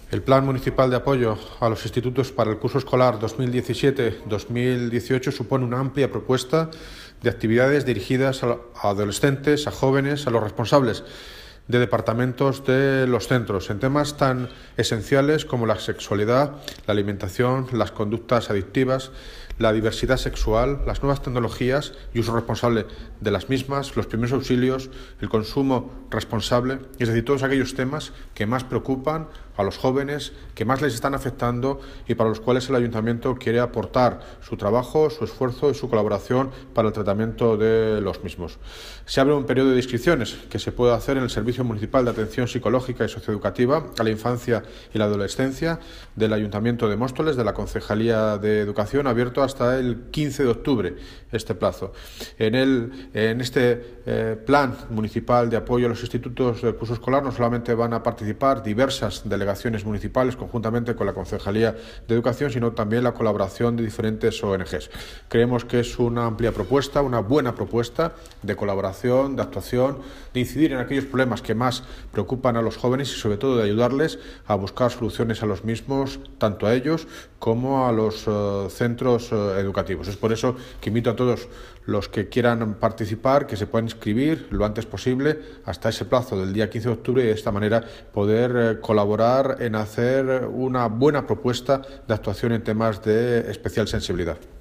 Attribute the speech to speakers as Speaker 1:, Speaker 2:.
Speaker 1: El Plan Municipal de Apoyo a los Institutos para el curso escolar 2017-2018 supone una amplia propuesta de actividades dirigidas a adolescentes, a jóvenes, a los responsables de departamentos de los centros, en temas tan esenciales como la sexualidad, la alimentación, las conductas adictivas, la diversidad sexual, las nuevas tecnologías y uso responsable de las mismas, los primeros auxilios, el consumo responsable, es decir, todos aquellos temas que más preocupan a los jóvenes, que más les están afectando y para los cuales el Ayuntamiento quiere aportar su trabajo, su esfuerzo y su colaboración para el tratamiento de los mismos. Se abre un periodo de inscripciones que se puede hacer en el Servicio Municipal de Atención Psicológica y Socioeducativa a la Infancia y la Adolescencia del Ayuntamiento de Móstoles, de la Concejalía de Educación, abierto hasta el 15 de octubre este plazo. En este plan municipal de apoyo a los institutos del curso escolar no solamente van a participar diversas delegaciones municipales conjuntamente con la Concejalía de Educación, sino también la colaboración de diferentes ONGs. Creemos que es una amplia propuesta, una buena propuesta de colaboración, de actuación, de incidir en aquellos problemas que más preocupan a los jóvenes y sobre todo de ayudarles a buscar soluciones a los mismos, tanto a ellos como a los centros educativos. Es por eso que invito a todos los que quieran participar que se puedan inscribir lo antes posible hasta ese plazo del día 15 de octubre y de esta manera poder colaborar en hacer una buena propuesta de actuación en temas de especial sensibilidad.